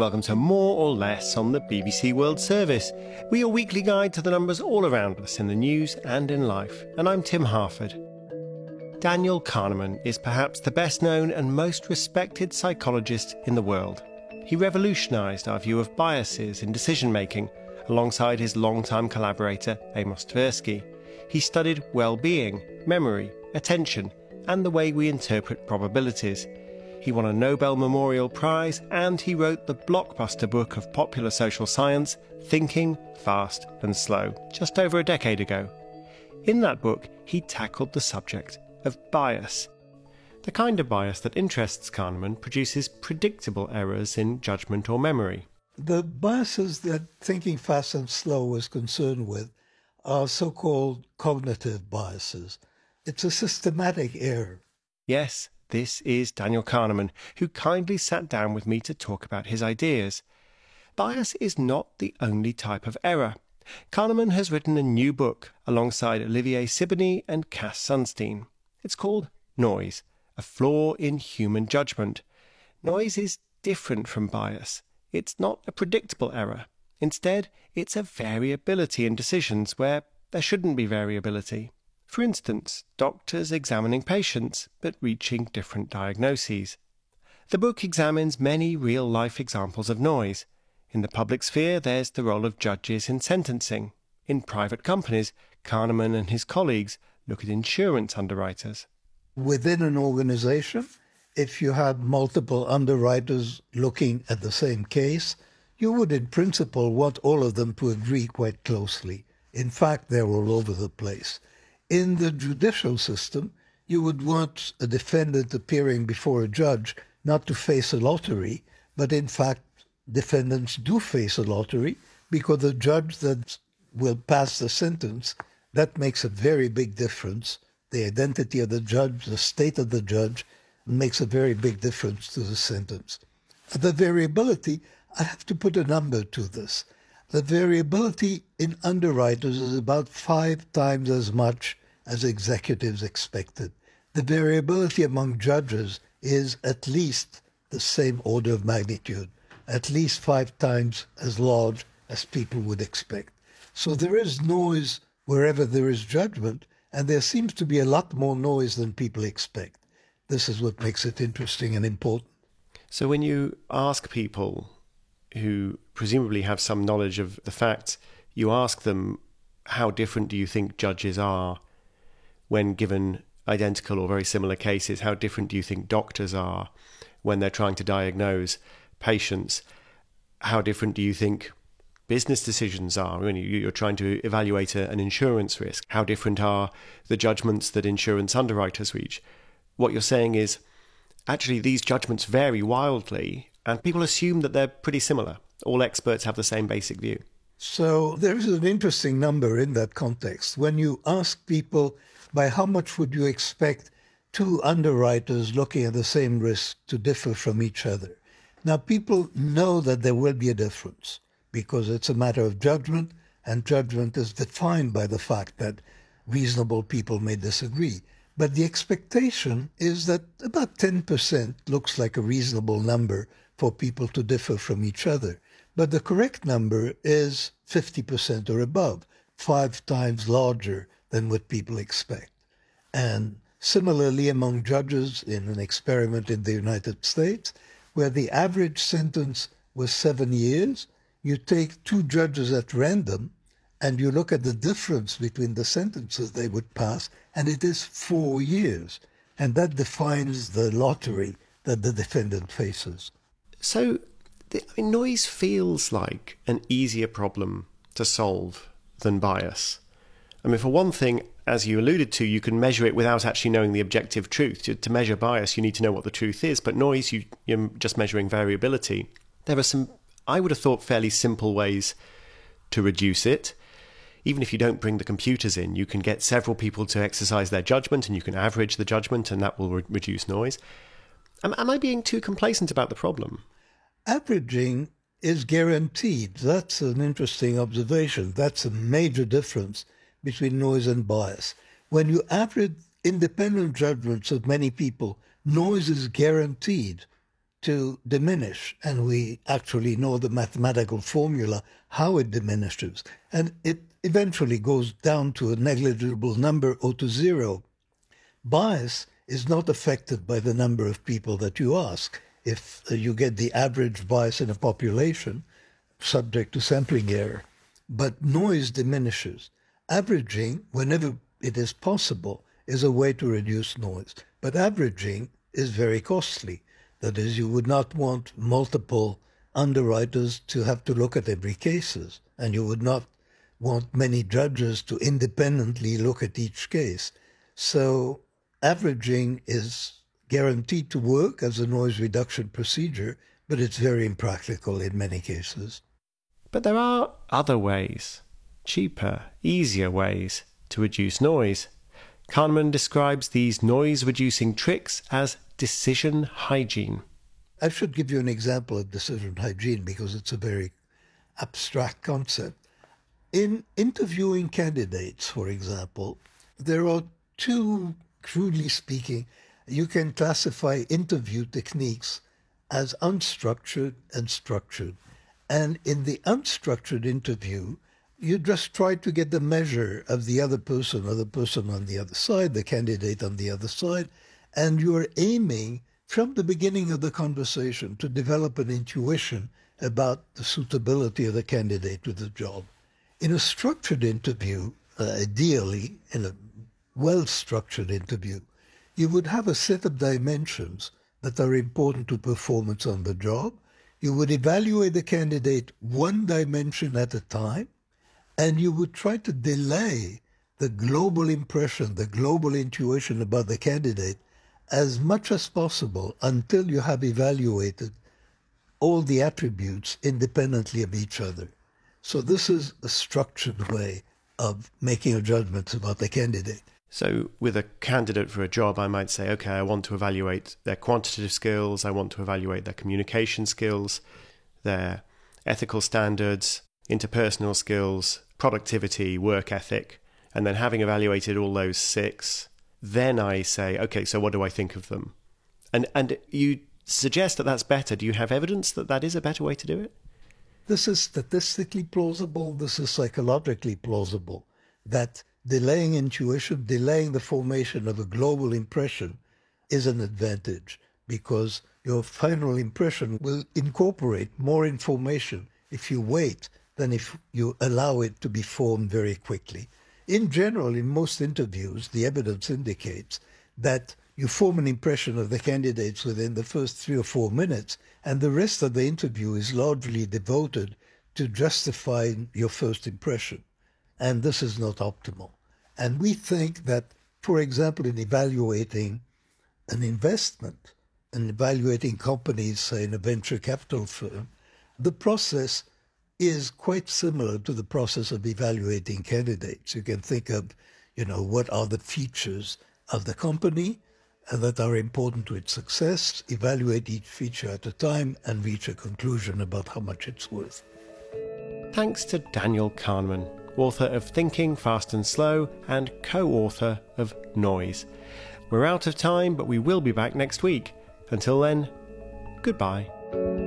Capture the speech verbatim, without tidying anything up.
welcome to More or Less on the B B C World Service. We are your weekly guide to the numbers all around us in the news and in life, and I'm Tim Harford. Daniel Kahneman is perhaps the best known and most respected psychologist in the world. He revolutionised our view of biases in decision-making alongside his longtime collaborator Amos Tversky. He studied well-being, memory, attention, and the way we interpret probabilities. He won a Nobel Memorial Prize, and he wrote the blockbuster book of popular social science, Thinking, Fast and Slow, just over a decade ago. In that book, he tackled the subject of bias. The kind of bias that interests Kahneman produces predictable errors in judgment or memory. The biases that Thinking Fast and Slow was concerned with are so-called cognitive biases. It's a systematic error. Yes, this is Daniel Kahneman, who kindly sat down with me to talk about his ideas. Bias is not the only type of error. Kahneman has written a new book alongside Olivier Sibony and Cass Sunstein. It's called Noise, a Flaw in Human Judgment. Noise is different from bias. It's not a predictable error. Instead, it's a variability in decisions where there shouldn't be variability. For instance, doctors examining patients but reaching different diagnoses. The book examines many real-life examples of noise. In the public sphere, there's the role of judges in sentencing. In private companies, Kahneman and his colleagues look at insurance underwriters. Within an organization, if you had multiple underwriters looking at the same case, you would in principle want all of them to agree quite closely. In fact, they're all over the place. In the judicial system, you would want a defendant appearing before a judge not to face a lottery, but in fact, defendants do face a lottery because the judge that will pass the sentence, that makes a very big difference. The identity of the judge, the state of the judge, makes a very big difference to the sentence. The variability, I have to put a number to this. The variability in underwriters is about five times as much as executives expected. The variability among judges is at least the same order of magnitude, at least five times as large as people would expect. So there is noise wherever there is judgment, and there seems to be a lot more noise than people expect. This is what makes it interesting and important. So when you ask people who presumably have some knowledge of the facts, you ask them, how different do you think judges are when given identical or very similar cases? How different do you think doctors are when they're trying to diagnose patients? How different do you think business decisions are when you're trying to evaluate an insurance risk? How different are the judgments that insurance underwriters reach? What you're saying is, actually, these judgments vary wildly, and people assume that they're pretty similar. All experts have the same basic view. So there is an interesting number in that context. When you ask people, by how much would you expect two underwriters looking at the same risk to differ from each other? Now, people know that there will be a difference because it's a matter of judgment, and judgment is defined by the fact that reasonable people may disagree. But the expectation is that about ten percent looks like a reasonable number for people to differ from each other. But the correct number is fifty percent or above, five times larger than what people expect. And similarly, among judges in an experiment in the United States, where the average sentence was seven years, you take two judges at random and you look at the difference between the sentences they would pass, and it is four years. And that defines the lottery that the defendant faces. So, I mean, noise feels like an easier problem to solve than bias. I mean, for one thing, as you alluded to, you can measure it without actually knowing the objective truth. To, to measure bias, you need to know what the truth is. But noise, you, you're just measuring variability. There are some, I would have thought, fairly simple ways to reduce it. Even if you don't bring the computers in, you can get several people to exercise their judgment, and you can average the judgment, and that will re- reduce noise. Am, am I being too complacent about the problem? Averaging is guaranteed. That's an interesting observation. That's a major difference between noise and bias. When you average independent judgments of many people, noise is guaranteed to diminish, and we actually know the mathematical formula, how it diminishes. And it eventually goes down to a negligible number or to zero. Bias is not affected by the number of people that you ask. If uh, you get the average bias in a population, subject to sampling error, but noise diminishes. Averaging, whenever it is possible, is a way to reduce noise. But averaging is very costly. That is, you would not want multiple underwriters to have to look at every case, and you would not want many judges to independently look at each case. So averaging is guaranteed to work as a noise reduction procedure, but it's very impractical in many cases. But there are other ways, cheaper, easier ways to reduce noise. Kahneman describes these noise-reducing tricks as decision hygiene. I should give you an example of decision hygiene because it's a very abstract concept. In interviewing candidates, for example, there are two, crudely speaking, you can classify interview techniques as unstructured and structured. And in the unstructured interview, you just try to get the measure of the other person or the person on the other side, the candidate on the other side, and you're aiming from the beginning of the conversation to develop an intuition about the suitability of the candidate to the job. In a structured interview, uh, ideally, in a well-structured interview, you would have a set of dimensions that are important to performance on the job. You would evaluate the candidate one dimension at a time, and you would try to delay the global impression, the global intuition about the candidate as much as possible until you have evaluated all the attributes independently of each other. So this is a structured way of making a judgment about the candidate. So with a candidate for a job, I might say, okay, I want to evaluate their quantitative skills, I want to evaluate their communication skills, their ethical standards, interpersonal skills, productivity, work ethic, and then having evaluated all those six, then I say, okay, so what do I think of them? And and you suggest that that's better. Do you have evidence that that is a better way to do it? This is statistically plausible, this is psychologically plausible, that delaying intuition, delaying the formation of a global impression is an advantage because your final impression will incorporate more information if you wait than if you allow it to be formed very quickly. In general, in most interviews, the evidence indicates that you form an impression of the candidates within the first three or four minutes, and the rest of the interview is largely devoted to justifying your first impression. And this is not optimal. And we think that, for example, in evaluating an investment, and evaluating companies, say in a venture capital firm, the process is quite similar to the process of evaluating candidates. You can think of, you know, what are the features of the company that are important to its success, evaluate each feature at a time, and reach a conclusion about how much it's worth. Thanks to Daniel Kahneman, author of Thinking Fast and Slow and co-author of Noise. We're out of time, but we will be back next week. Until then, goodbye.